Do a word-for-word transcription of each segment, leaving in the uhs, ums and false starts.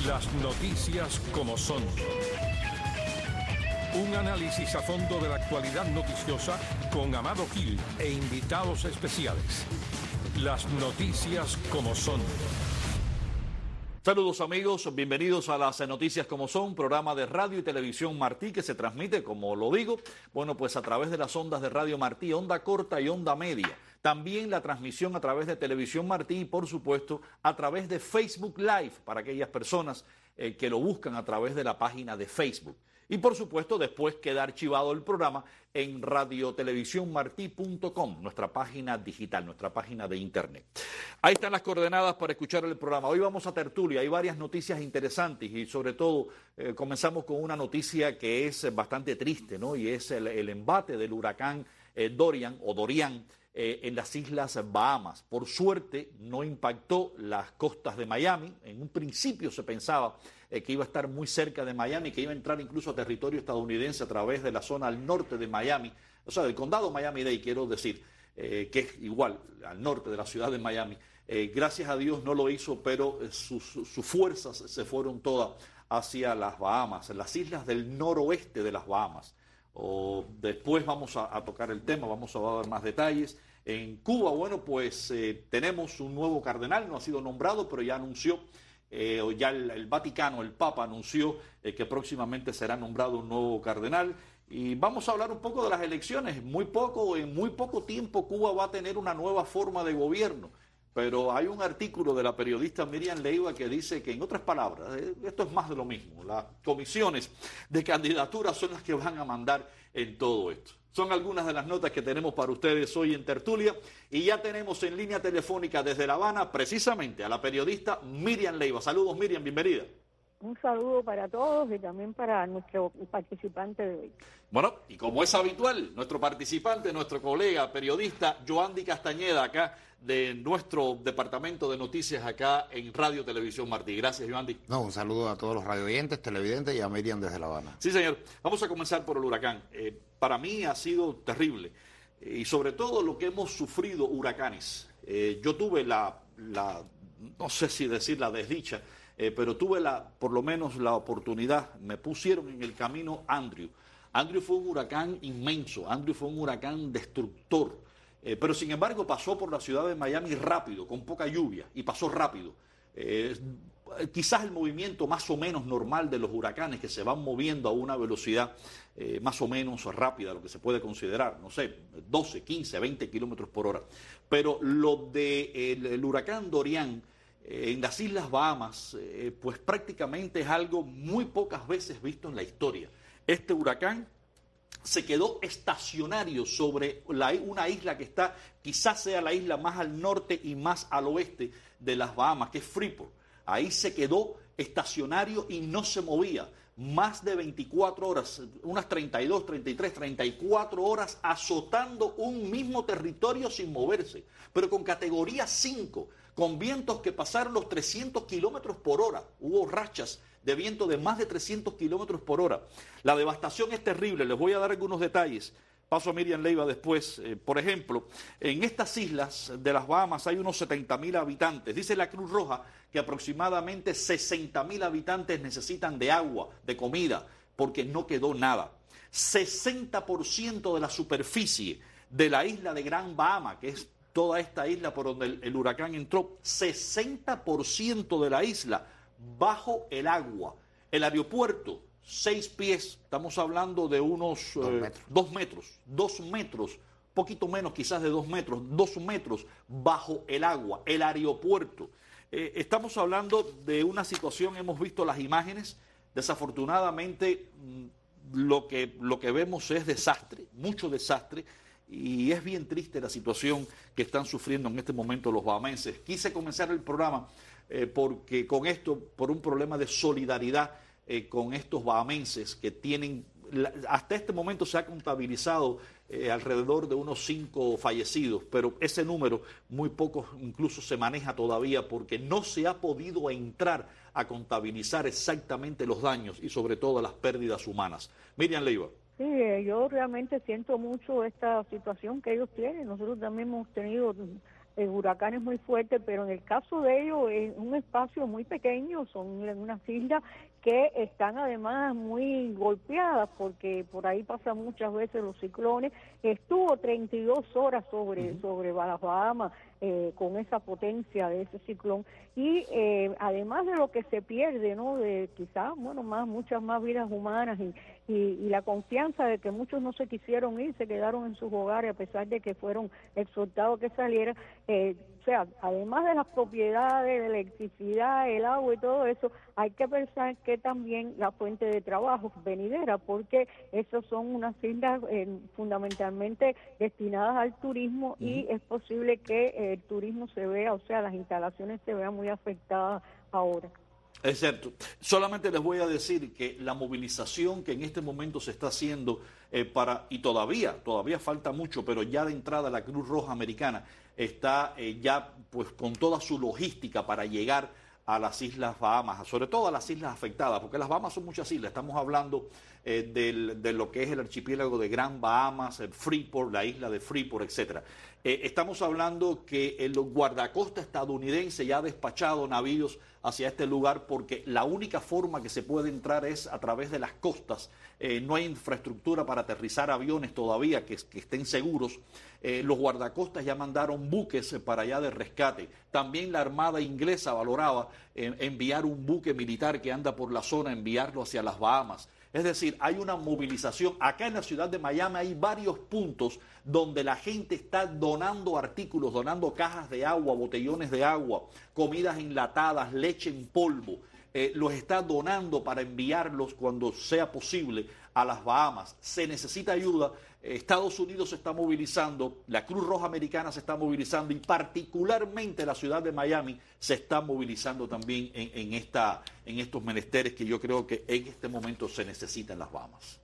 Las noticias como son. Un análisis a fondo de la actualidad noticiosa con Amado Gil e invitados especiales. Las noticias como son. Saludos amigos, bienvenidos a las Noticias como son, programa de radio y televisión Martí que se transmite, como lo digo, bueno pues a través de las ondas de Radio Martí, onda corta y onda media. También la transmisión a través de Televisión Martí y por supuesto a través de Facebook Live para aquellas personas eh, que lo buscan a través de la página de Facebook. Y por supuesto después queda archivado el programa en radio televisión martí punto com, nuestra página digital, nuestra página de internet. Ahí están las coordenadas para escuchar el programa. Hoy vamos a tertulia, hay varias noticias interesantes y sobre todo eh, comenzamos con una noticia que es bastante triste, ¿no? Y es el, el embate del huracán eh, Dorian o Dorian eh, en las Islas Bahamas. Por suerte no impactó las costas de Miami. En un principio se pensaba Eh, que iba a estar muy cerca de Miami, que iba a entrar incluso a territorio estadounidense a través de la zona al norte de Miami, o sea, del condado Miami-Dade, quiero decir, eh, que es igual al norte de la ciudad de Miami. Eh, gracias a Dios no lo hizo, pero eh, sus, sus fuerzas se fueron todas hacia las Bahamas, las islas del noroeste de las Bahamas. O, después vamos a, a tocar el tema, vamos a dar más detalles. En Cuba, bueno, pues eh, tenemos un nuevo cardenal, no ha sido nombrado, pero ya anunció. Eh, ya el, el Vaticano, el Papa anunció eh, que próximamente será nombrado un nuevo cardenal y vamos a hablar un poco de las elecciones. Muy poco, en muy poco tiempo Cuba va a tener una nueva forma de gobierno, pero hay un artículo de la periodista Miriam Leiva que dice que, en otras palabras, eh, esto es más de lo mismo, las comisiones de candidaturas son las que van a mandar en todo esto. Son algunas de las notas que tenemos para ustedes hoy en Tertulia y ya tenemos en línea telefónica desde La Habana precisamente a la periodista Miriam Leiva. Saludos Miriam, bienvenida. Un saludo para todos y también para nuestro participante de hoy. Bueno, y como es habitual, nuestro participante, nuestro colega periodista Yoandi Castañeda acá de nuestro departamento de noticias acá en Radio Televisión Martí. Gracias, Yoandi. No, un saludo a todos los radioyentes, televidentes y a Miriam desde La Habana. Sí, señor. Vamos a comenzar por el huracán. Eh, para mí ha sido terrible eh, y sobre todo lo que hemos sufrido huracanes. Eh, yo tuve la, la, no sé si decir la desdicha, eh, pero tuve la, por lo menos la oportunidad, me pusieron en el camino Andrew. Andrew fue un huracán inmenso, Andrew fue un huracán destructor. Eh, pero sin embargo pasó por la ciudad de Miami rápido, con poca lluvia, y pasó rápido. Eh, quizás el movimiento más o menos normal de los huracanes, que se van moviendo a una velocidad eh, más o menos rápida, lo que se puede considerar, no sé, doce, quince, veinte kilómetros por hora. Pero lo del de el huracán Dorian eh, en las Islas Bahamas, eh, pues prácticamente es algo muy pocas veces visto en la historia. Este huracán se quedó estacionario sobre la, una isla que está, quizás sea la isla más al norte y más al oeste de las Bahamas, que es Freeport. Ahí se quedó estacionario y no se movía. Más de veinticuatro horas, unas treinta y dos, treinta y tres, treinta y cuatro horas azotando un mismo territorio sin moverse, pero con categoría cinco, con vientos que pasaron los trescientos kilómetros por hora. Hubo rachas de viento de más de trescientos kilómetros por hora. La devastación es terrible, les voy a dar algunos detalles. Paso a Miriam Leiva después. Eh, por ejemplo, en estas islas de las Bahamas hay unos setenta mil habitantes. Dice la Cruz Roja que aproximadamente sesenta mil habitantes necesitan de agua, de comida, porque no quedó nada. sesenta por ciento de la superficie de la isla de Gran Bahama, que es toda esta isla por donde el, el huracán entró, sesenta por ciento de la isla bajo el agua. El aeropuerto, seis pies, estamos hablando de unos dos, eh, metros. dos metros, dos metros, poquito menos quizás de dos metros, dos metros bajo el agua, el aeropuerto. Eh, estamos hablando de una situación, hemos visto las imágenes, desafortunadamente lo que, lo que vemos es desastre, mucho desastre, y es bien triste la situación que están sufriendo en este momento los bahamenses. Quise comenzar el programa eh, porque con esto, por un problema de solidaridad eh, con estos bahamenses que tienen, la, hasta este momento se ha contabilizado eh, alrededor de unos cinco fallecidos, pero ese número muy poco incluso se maneja todavía porque no se ha podido entrar a contabilizar exactamente los daños y sobre todo las pérdidas humanas. Miriam Leiva. Sí, yo realmente siento mucho esta situación que ellos tienen. Nosotros también hemos tenido eh, huracanes muy fuertes, pero en el caso de ellos es un espacio muy pequeño, son en unas islas que están además muy golpeadas porque por ahí pasan muchas veces los ciclones. Estuvo treinta y dos horas sobre, uh-huh. sobre las Bahamas eh, con esa potencia de ese ciclón y eh, además de lo que se pierde, ¿no? De quizás, bueno, más muchas más vidas humanas y, y, y la confianza de que muchos no se quisieron ir, se quedaron en sus hogares a pesar de que fueron exhortados que salieran. Eh, o sea, además de las propiedades, de la electricidad, el agua y todo eso, hay que pensar que también la fuente de trabajo venidera, porque esas son unas islas eh, fundamentalmente destinadas al turismo uh-huh. y es posible que eh, el turismo se vea, o sea, las instalaciones se vean muy afectadas ahora. Es cierto. Solamente les voy a decir que la movilización que en este momento se está haciendo eh, para, y todavía, todavía falta mucho, pero ya de entrada la Cruz Roja Americana está eh, ya pues con toda su logística para llegar a las Islas Bahamas, sobre todo a las islas afectadas, porque las Bahamas son muchas islas. Estamos hablando eh, del, de lo que es el archipiélago de Gran Bahamas, el Freeport, la isla de Freeport, etcétera. Eh, estamos hablando que el guardacosta estadounidense ya ha despachado navíos hacia este lugar porque la única forma que se puede entrar es a través de las costas. Eh, no hay infraestructura para aterrizar aviones todavía que, que estén seguros. Eh, los guardacostas ya mandaron buques para allá de rescate. También la Armada inglesa valoraba eh, enviar un buque militar que anda por la zona, enviarlo hacia las Bahamas. Es decir, hay una movilización. Acá en la ciudad de Miami hay varios puntos donde la gente está donando artículos, donando cajas de agua, botellones de agua, comidas enlatadas, leche en polvo. Eh, los está donando para enviarlos cuando sea posible a las Bahamas. Se necesita ayuda. Estados Unidos se está movilizando, la Cruz Roja Americana se está movilizando y particularmente la ciudad de Miami se está movilizando también en, en, esta, en estos menesteres que yo creo que en este momento se necesitan en las Bahamas.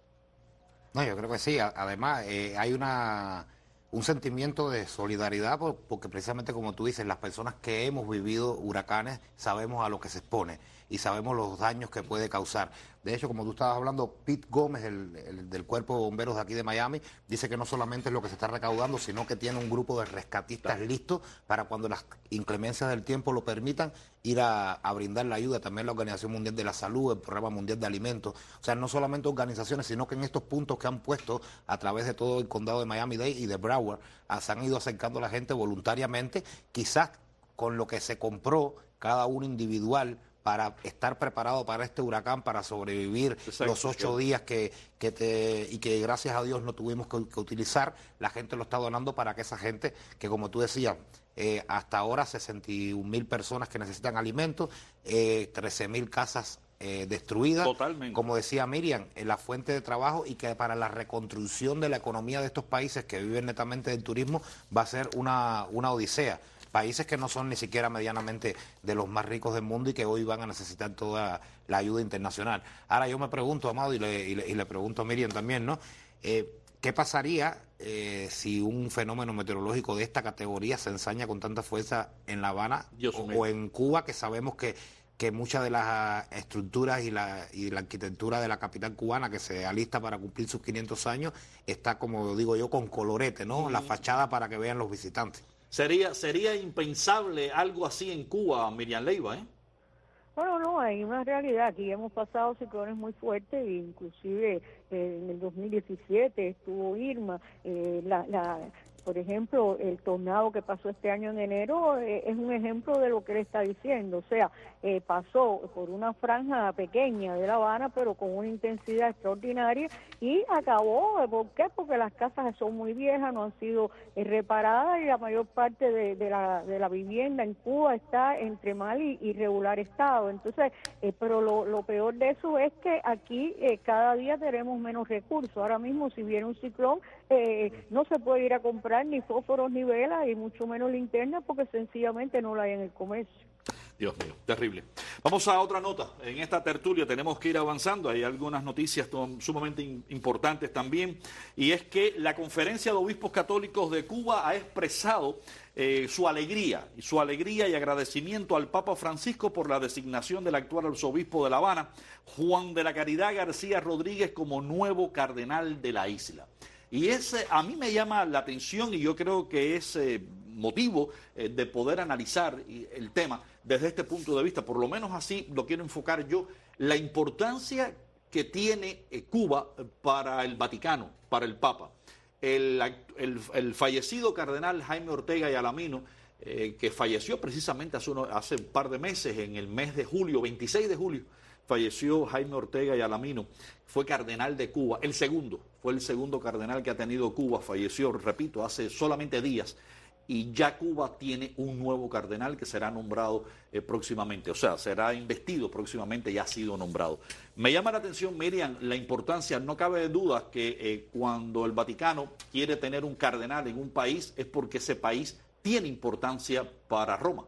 No, yo creo que sí. Además, eh, hay una un sentimiento de solidaridad porque precisamente como tú dices, las personas que hemos vivido huracanes sabemos a lo que se expone y sabemos los daños que puede causar. De hecho, como tú estabas hablando, Pete Gómez, el, el del Cuerpo de Bomberos de aquí de Miami, dice que no solamente es lo que se está recaudando, sino que tiene un grupo de rescatistas claro. listos para cuando las inclemencias del tiempo lo permitan, ir a, a brindar la ayuda. También la Organización Mundial de la Salud, el Programa Mundial de Alimentos. O sea, no solamente organizaciones, sino que en estos puntos que han puesto a través de todo el condado de Miami-Dade y de Broward, se han ido acercando a la gente voluntariamente, quizás con lo que se compró cada uno individual, para estar preparado para este huracán, para sobrevivir Exacto, los ocho sí. días que, que te, y que gracias a Dios no tuvimos que, que utilizar. La gente lo está donando para que esa gente, que como tú decías, eh, hasta ahora sesenta y un mil personas que necesitan alimentos, eh, trece mil casas eh, destruidas. Totalmente. Como decía Miriam, eh, la fuente de trabajo y que para la reconstrucción de la economía de estos países que viven netamente del turismo va a ser una, una odisea. Países que no son ni siquiera medianamente de los más ricos del mundo y que hoy van a necesitar toda la ayuda internacional. Ahora yo me pregunto, Amado, y le, y le, y le pregunto a Miriam también, ¿no? Eh, ¿Qué pasaría eh, si un fenómeno meteorológico de esta categoría se ensaña con tanta fuerza en La Habana o, o en Cuba, que sabemos que, que muchas de las estructuras y la, y la arquitectura de la capital cubana que se alista para cumplir sus quinientos años está, como digo yo, con colorete, ¿no? Mm. La fachada para que vean los visitantes. Sería sería impensable algo así en Cuba, Miriam Leiva, ¿eh? Bueno, no, hay una realidad. Aquí hemos pasado ciclones muy fuertes, e inclusive eh, en el dos mil diecisiete estuvo Irma, eh, la, la, por ejemplo, el tornado que pasó este año en enero eh, es un ejemplo de lo que él está diciendo. O sea, eh, pasó por una franja pequeña de La Habana, pero con una intensidad extraordinaria y acabó. ¿Por qué? Porque las casas son muy viejas, no han sido eh, reparadas y la mayor parte de, de, la, de la vivienda en Cuba está entre mal y irregular estado. Entonces, eh, pero lo, lo peor de eso es que aquí eh, cada día tenemos menos recursos. Ahora mismo, si viene un ciclón, eh, no se puede ir a comprar ni fósforos ni velas y mucho menos linternas porque sencillamente no la hay en el comercio. Dios mío, terrible. Vamos a otra nota. En esta tertulia tenemos que ir avanzando. Hay algunas noticias sumamente importantes también. Y es que la Conferencia de Obispos Católicos de Cuba ha expresado eh, su alegría, su alegría y agradecimiento al Papa Francisco por la designación del actual arzobispo de La Habana, Juan de la Caridad García Rodríguez, como nuevo cardenal de la isla. Y ese a mí me llama la atención y yo creo que es eh, motivo eh, de poder analizar el tema desde este punto de vista, por lo menos así lo quiero enfocar yo, la importancia que tiene eh, Cuba para el Vaticano, para el Papa. El, el, el fallecido cardenal Jaime Ortega y Alamino, eh, que falleció precisamente hace, uno, hace un par de meses, en el mes de julio, veintiséis de julio, falleció Jaime Ortega y Alamino, fue cardenal de Cuba, el segundo, fue el segundo cardenal que ha tenido Cuba, falleció, repito, hace solamente días, y ya Cuba tiene un nuevo cardenal que será nombrado eh, próximamente, o sea, será investido próximamente y ha sido nombrado. Me llama la atención, Miriam, la importancia, no cabe duda que eh, cuando el Vaticano quiere tener un cardenal en un país es porque ese país tiene importancia para Roma.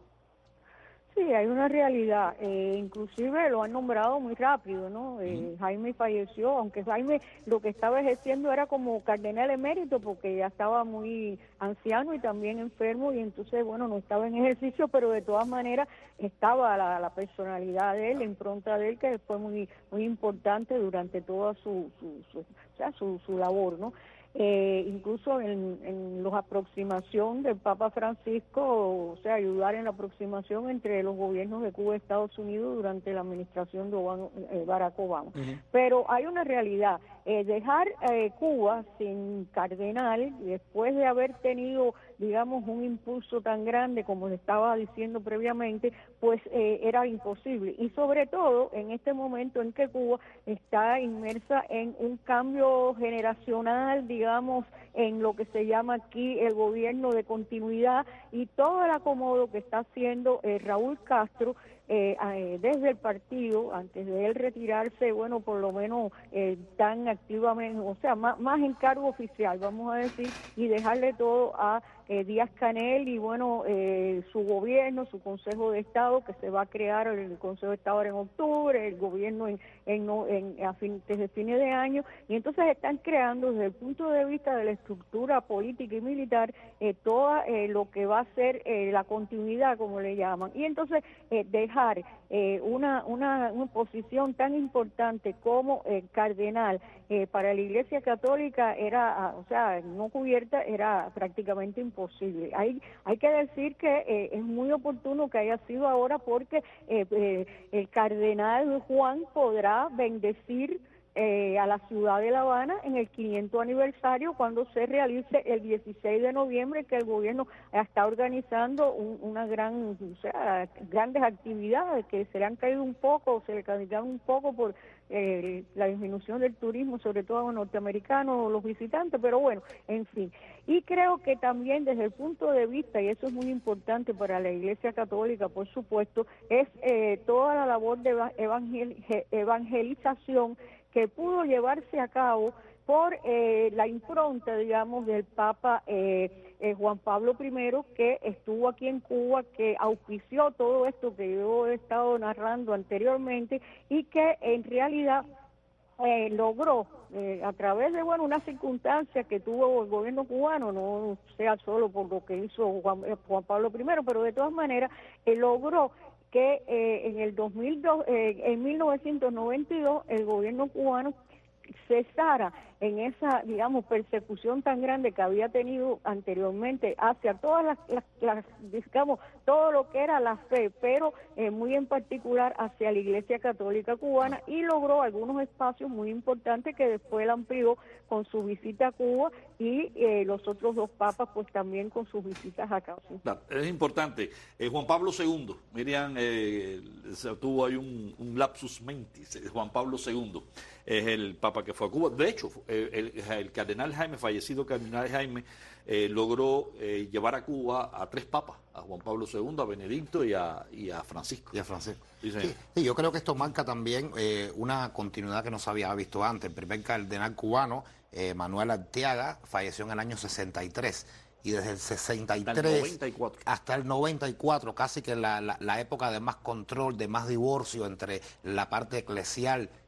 Sí, hay una realidad, eh, inclusive lo han nombrado muy rápido, ¿no? Eh, Jaime falleció, aunque Jaime lo que estaba ejerciendo era como cardenal emérito porque ya estaba muy anciano y también enfermo y entonces, bueno, no estaba en ejercicio, pero de todas maneras estaba la, la personalidad de él, la impronta de él, que fue muy muy importante durante toda su, su, su, o sea, su, su labor, ¿no? Eh, incluso en, en la aproximación del Papa Francisco, o sea, ayudar en la aproximación entre los gobiernos de Cuba y Estados Unidos durante la administración de Obama, eh, Barack Obama. Uh-huh. Pero hay una realidad, eh, dejar eh, Cuba sin cardenal, después de haber tenido, digamos, un impulso tan grande como le estaba diciendo previamente, pues eh, era imposible. Y sobre todo en este momento en que Cuba está inmersa en un cambio generacional, digamos, en lo que se llama aquí el gobierno de continuidad y todo el acomodo que está haciendo eh, Raúl Castro eh, eh, desde el partido, antes de él retirarse, bueno, por lo menos eh, tan activamente, o sea, más, más en cargo oficial, vamos a decir, y dejarle todo a eh, Díaz-Canel y, bueno, eh, su gobierno, su Consejo de Estado, que se va a crear el Consejo de Estado en octubre, el gobierno en, en, en, a fin, desde fines de año, y entonces están creando desde el punto de vista de la estructura política y militar eh, todo eh, lo que va a ser eh, la continuidad, como le llaman, y entonces eh, dejar eh, una, una, una posición tan importante como eh, cardenal eh, para la Iglesia Católica era, o sea, no cubierta, era prácticamente imposible. Hay, hay que decir que eh, es muy oportuno que haya sido ahora porque eh, eh, el cardenal Juan podrá bendecir Eh, a la ciudad de La Habana en el quinientos aniversario cuando se realice el dieciséis de noviembre, que el gobierno está organizando un, una gran, o sea, grandes actividades que se le han caído un poco, se le caído un poco por eh, la disminución del turismo, sobre todo a los norteamericanos, los visitantes, pero bueno, en fin. Y creo que también desde el punto de vista, y eso es muy importante para la Iglesia Católica, por supuesto, es eh, toda la labor de evangel evangelización que pudo llevarse a cabo por eh, la impronta, digamos, del Papa eh, eh, Juan Pablo primero, que estuvo aquí en Cuba, que auspició todo esto que yo he estado narrando anteriormente y que en realidad eh, logró, eh, a través de, bueno, una circunstancia que tuvo el gobierno cubano, no sea solo por lo que hizo Juan, eh, Juan Pablo primero, pero de todas maneras eh, logró que eh, en el dos mil dos, eh, en mil novecientos noventa y dos el gobierno cubano cesara en esa, digamos, persecución tan grande que había tenido anteriormente hacia todas las, las, las digamos, todo lo que era la fe, pero eh, muy en particular hacia la Iglesia Católica Cubana, y logró algunos espacios muy importantes que después la amplió con su visita a Cuba y eh, los otros dos papas pues también con sus visitas acá. ¿Sí? Es importante. Eh, Juan Pablo segundo, Miriam, eh, tuvo ahí un, un lapsus mentis. Juan Pablo segundo es el papa que fue a Cuba. De hecho, el, el cardenal Jaime, fallecido cardenal Jaime, eh, logró eh, llevar a Cuba a tres papas, a Juan Pablo segundo, a Benedicto y a, y a Francisco. Y a Francisco. Sí, sí, sí, yo creo que esto marca también eh, una continuidad que no se había visto antes. El primer cardenal cubano, eh, Manuel Arteaga, falleció en el año sesenta y tres. Y desde el sesenta y tres hasta el noventa y cuatro, hasta el noventa y cuatro, casi que la, la, la época de más control, de más divorcio entre la parte eclesial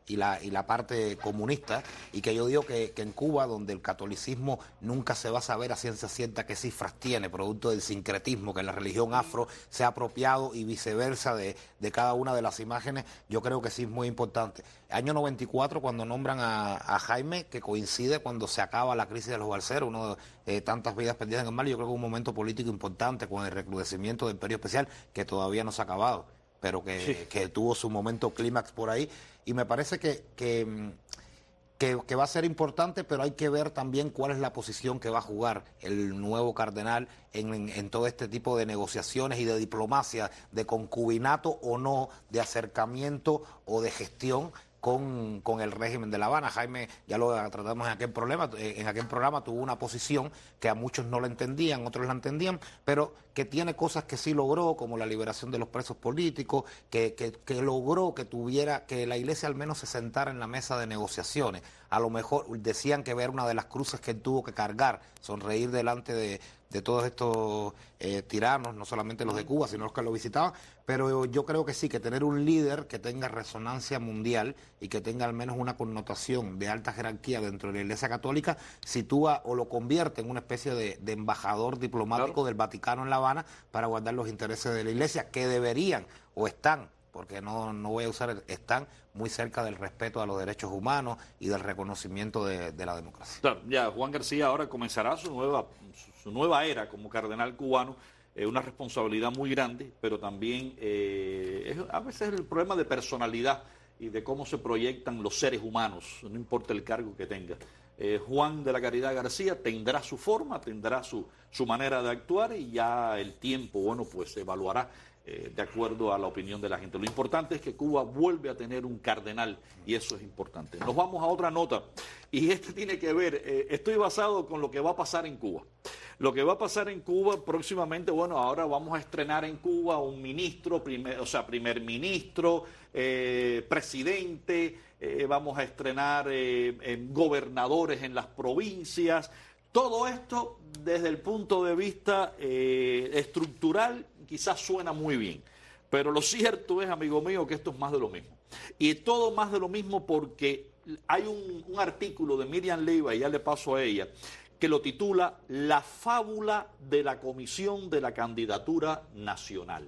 y la, y la parte comunista, y que yo digo que, que en Cuba, donde el catolicismo nunca se va a saber a ciencia cierta qué cifras tiene, producto del sincretismo que la religión afro se ha apropiado y viceversa de, de cada una de las imágenes, yo creo que sí es muy importante. Año noventa y cuatro, cuando nombran a, a Jaime, que coincide cuando se acaba la crisis de los balseros, uno de eh, tantas vidas perdidas en el mar, yo creo que es un momento político importante con el recrudecimiento del Imperio Especial, que todavía no se ha acabado, pero que, sí. que tuvo su momento clímax por ahí, y me parece que, que, que, que va a ser importante, pero hay que ver también cuál es la posición que va a jugar el nuevo cardenal en, en, en todo este tipo de negociaciones y de diplomacia, de concubinato o no, de acercamiento o de gestión Con, con el régimen de La Habana. Jaime, ya lo tratamos en aquel problema, en aquel programa tuvo una posición que a muchos no la entendían, otros la entendían, pero que tiene cosas que sí logró, como la liberación de los presos políticos, que, que, que logró que tuviera, que la Iglesia al menos se sentara en la mesa de negociaciones. A lo mejor decían que ver una de las cruces que él tuvo que cargar, sonreír delante de, de todos estos eh, tiranos, no solamente los de Cuba, sino los que lo visitaban, pero yo creo que sí, que tener un líder que tenga resonancia mundial y que tenga al menos una connotación de alta jerarquía dentro de la Iglesia Católica, sitúa o lo convierte en una especie de, de embajador diplomático claro. del Vaticano en La Habana para guardar los intereses de la Iglesia, que deberían o están, porque no, no voy a usar, están muy cerca del respeto a los derechos humanos y del reconocimiento de, de la democracia. Claro, ya Juan García ahora comenzará su nueva, su nueva era como cardenal cubano, eh, una responsabilidad muy grande, pero también eh, es a veces el problema de personalidad y de cómo se proyectan los seres humanos, no importa el cargo que tenga. Eh, Juan de la Caridad García tendrá su forma, tendrá su, su manera de actuar y ya el tiempo, bueno, pues evaluará Eh, de acuerdo a la opinión de la gente. Lo importante es que Cuba vuelve a tener un cardenal y eso es importante. Nos vamos a otra nota y este tiene que ver, eh, estoy basado con lo que va a pasar en Cuba. Lo que va a pasar en Cuba próximamente, bueno, ahora vamos a estrenar en Cuba un ministro, primer, o sea, primer ministro, eh, presidente, eh, vamos a estrenar eh, eh, gobernadores en las provincias. Todo esto desde el punto de vista eh, estructural quizás suena muy bien, pero lo cierto es, amigo mío, que esto es más de lo mismo. Y todo más de lo mismo porque hay un, un artículo de Miriam Leiva, y ya le paso a ella, que lo titula La fábula de la Comisión de la Candidatura Nacional.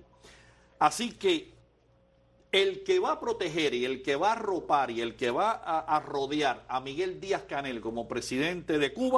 Así que el que va a proteger y el que va a arropar y el que va a, a rodear a Miguel Díaz-Canel como presidente de Cuba,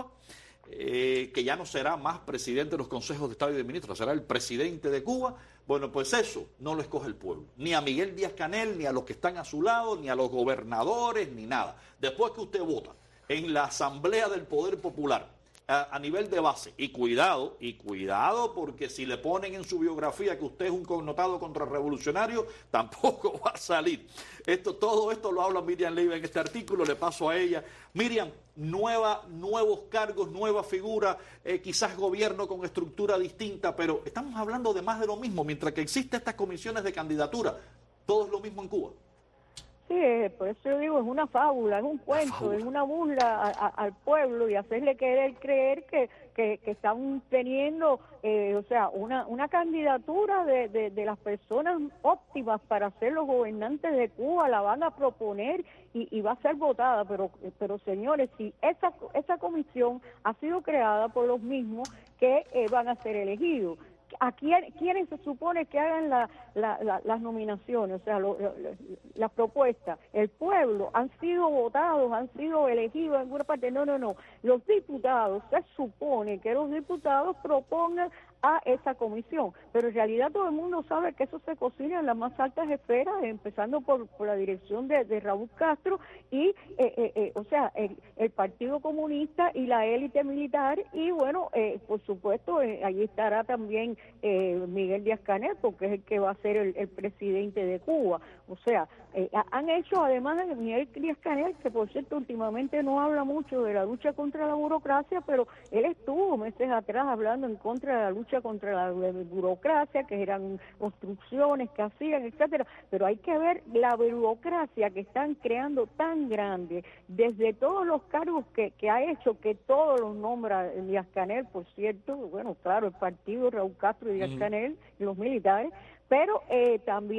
Eh, que ya no será más presidente de los consejos de Estado y de ministros, será el presidente de Cuba, bueno, pues eso no lo escoge el pueblo, ni a Miguel Díaz-Canel, ni a los que están a su lado, ni a los gobernadores, ni nada. Después que usted vota en la Asamblea del Poder Popular, a, a nivel de base, y cuidado, y cuidado, porque si le ponen en su biografía que usted es un connotado contrarrevolucionario, tampoco va a salir. Esto, todo esto lo habla Miriam Leiva en este artículo, le paso a ella. Miriam, nueva, nuevos cargos, nueva figura, eh, quizás gobierno con estructura distinta, pero estamos hablando de más de lo mismo. Mientras que existen estas comisiones de candidatura, todo es lo mismo en Cuba. Sí, por eso yo digo, es una fábula, es un cuento, es una burla a, a, al pueblo y hacerle querer creer que, que, que están teniendo, eh, o sea, una, una candidatura de, de, de las personas óptimas para ser los gobernantes de Cuba, la van a proponer y, y va a ser votada, pero, pero señores, si esa, esa comisión ha sido creada por los mismos que eh, van a ser elegidos, ¿a quién, quiénes se supone que hagan la, la, la, las nominaciones, o sea, lo, lo, las propuestas? El pueblo, han sido votados, han sido elegidos en alguna parte. No, no, no. Los diputados, se supone que los diputados propongan a esa comisión, pero en realidad todo el mundo sabe que eso se cocina en las más altas esferas, empezando por, por la dirección de, de Raúl Castro y, eh, eh, eh, o sea, el, el Partido Comunista y la élite militar y, bueno, eh, por supuesto, eh, allí estará también eh, Miguel Díaz-Canel, porque es el que va a ser el, el presidente de Cuba. O sea, eh, han hecho, además de Miguel Díaz-Canel, que por cierto últimamente no habla mucho de la lucha contra la burocracia, pero él estuvo meses atrás hablando en contra de la lucha contra la burocracia, que eran obstrucciones que hacían, etcétera, pero hay que ver la burocracia que están creando tan grande, desde todos los cargos que, que ha hecho, que todos los nombra Díaz-Canel, por cierto, bueno, claro, el partido Raúl Castro y Díaz-Canel, y los militares, pero eh, también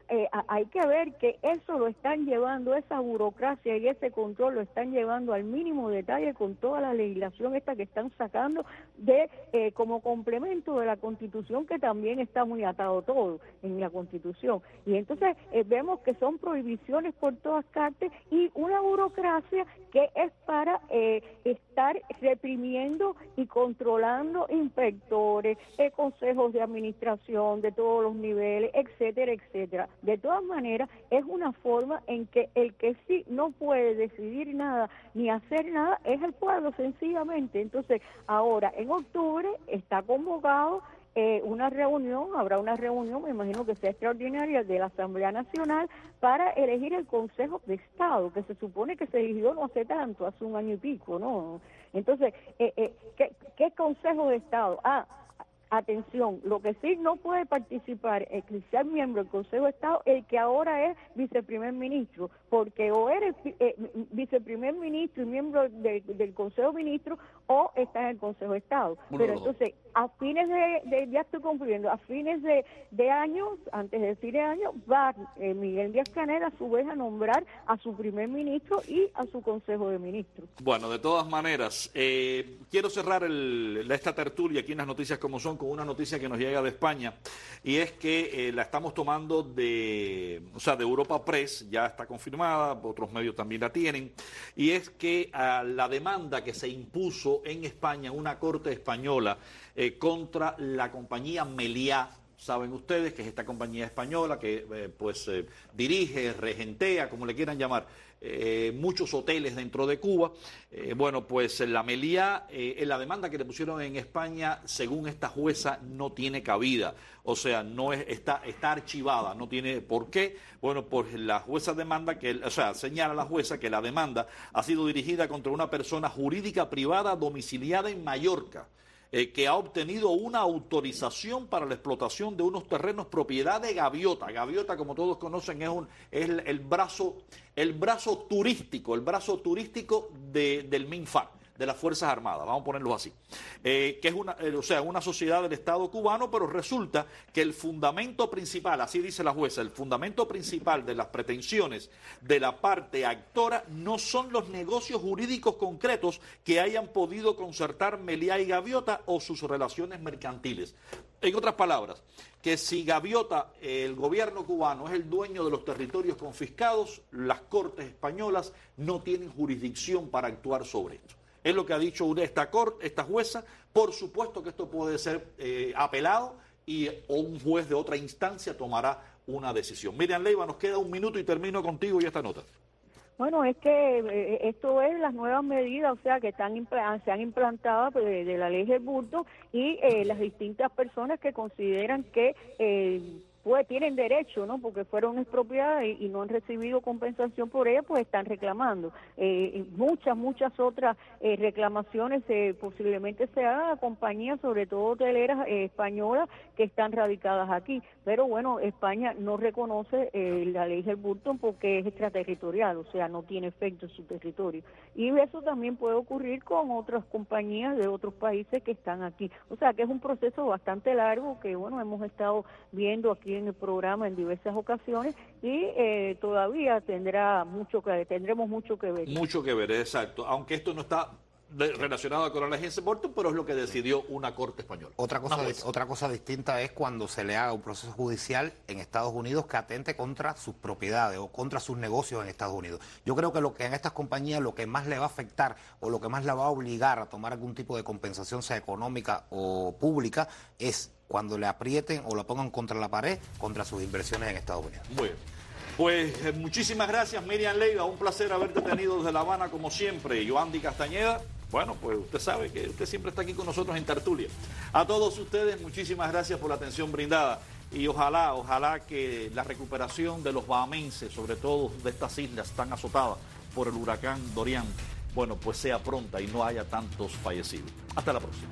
eh, hay que ver que eso lo están llevando, esa burocracia y ese control lo están llevando al mínimo detalle con toda la legislación esta que están sacando de eh, como complemento de la Constitución, que también está muy atado todo en la Constitución. Y entonces eh, vemos que son prohibiciones por todas partes y una burocracia que es para eh, estar reprimiendo y controlando inspectores, eh, consejos de administración de todos los niveles, etcétera, etcétera. De todas maneras, es una forma en que el que sí no puede decidir nada ni hacer nada es el pueblo, sencillamente. Entonces, ahora, en octubre está convocado Eh, una reunión, habrá una reunión, me imagino que sea extraordinaria, de la Asamblea Nacional para elegir el Consejo de Estado, que se supone que se eligió no hace tanto, hace un año y pico, ¿no? Entonces, eh, eh, ¿qué, ¿qué Consejo de Estado? Ah, atención, lo que sí no puede participar, es que sea miembro del Consejo de Estado, el que ahora es viceprimer ministro, porque o eres eh, viceprimer ministro y miembro de, del Consejo de Ministros o está en el Consejo de Estado. Bueno, pero entonces, a fines de, de, ya estoy concluyendo, a fines de, de años, antes de decir de años, va eh, Miguel Díaz-Canel a su vez a nombrar a su primer ministro y a su Consejo de Ministros. Bueno, de todas maneras, eh, quiero cerrar el, esta tertulia aquí en Las Noticias Como Son con una noticia que nos llega de España, y es que eh, la estamos tomando de, o sea, de Europa Press, ya está confirmada, otros medios también la tienen, y es que a la demanda que se impuso en España, una corte española, eh, contra la compañía Meliá, saben ustedes que es esta compañía española que eh, pues eh, dirige, regentea, como le quieran llamar, eh, muchos hoteles dentro de Cuba. Eh, bueno, pues la Meliá, eh, en la demanda que le pusieron en España, según esta jueza, no tiene cabida. O sea, no es, está, está archivada, no tiene por qué. Bueno, pues la jueza demanda que, o sea, señala la jueza que la demanda ha sido dirigida contra una persona jurídica privada domiciliada en Mallorca, Eh, que ha obtenido una autorización para la explotación de unos terrenos propiedad de Gaviota. Gaviota, como todos conocen, es, un, es el, el, brazo, el brazo turístico, el brazo turístico de, del MINFAR, de las Fuerzas Armadas, vamos a ponerlo así, eh, que es una, eh, o sea, una sociedad del Estado cubano, pero resulta que el fundamento principal, así dice la jueza, el fundamento principal de las pretensiones de la parte actora no son los negocios jurídicos concretos que hayan podido concertar Meliá y Gaviota o sus relaciones mercantiles. En otras palabras, que si Gaviota, el gobierno cubano, es el dueño de los territorios confiscados, las Cortes españolas no tienen jurisdicción para actuar sobre esto. Es lo que ha dicho esta corte, esta jueza. Por supuesto que esto puede ser eh, apelado y o un juez de otra instancia tomará una decisión. Miriam Leiva, nos queda un minuto y termino contigo y esta nota. Bueno, es que eh, esto es las nuevas medidas, o sea, que están se han implantado de, de la ley del Burto y eh, las distintas personas que consideran que eh, pues tienen derecho, ¿no? Porque fueron expropiadas y, y no han recibido compensación por ellas, pues están reclamando. Eh, muchas, muchas otras eh, reclamaciones eh, posiblemente se hagan a compañías, sobre todo hoteleras eh, españolas, que están radicadas aquí. Pero bueno, España no reconoce eh, la ley del Burton porque es extraterritorial, o sea, no tiene efecto en su territorio. Y eso también puede ocurrir con otras compañías de otros países que están aquí. O sea, que es un proceso bastante largo que, bueno, hemos estado viendo aquí en el programa en diversas ocasiones y eh, todavía tendrá mucho que tendremos mucho que ver. Mucho que ver, exacto. Aunque esto no está de, relacionado con la ley de Burton, pero es lo que decidió una corte española. Otra cosa, di, otra cosa distinta es cuando se le haga un proceso judicial en Estados Unidos que atente contra sus propiedades o contra sus negocios en Estados Unidos. Yo creo que lo que en estas compañías lo que más le va a afectar o lo que más la va a obligar a tomar algún tipo de compensación, sea económica o pública, es cuando le aprieten o lo pongan contra la pared, contra sus inversiones en Estados Unidos. Muy bien. Pues eh, muchísimas gracias, Miriam Leiva. Un placer haberte tenido desde La Habana, como siempre. Yoandi Castañeda, bueno, pues usted sabe que usted siempre está aquí con nosotros en Tertulia. A todos ustedes, muchísimas gracias por la atención brindada. Y ojalá, ojalá que la recuperación de los bahamenses, sobre todo de estas islas tan azotadas por el huracán Dorian, bueno, pues sea pronta y no haya tantos fallecidos. Hasta la próxima.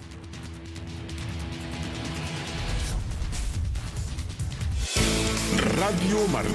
Radio Mar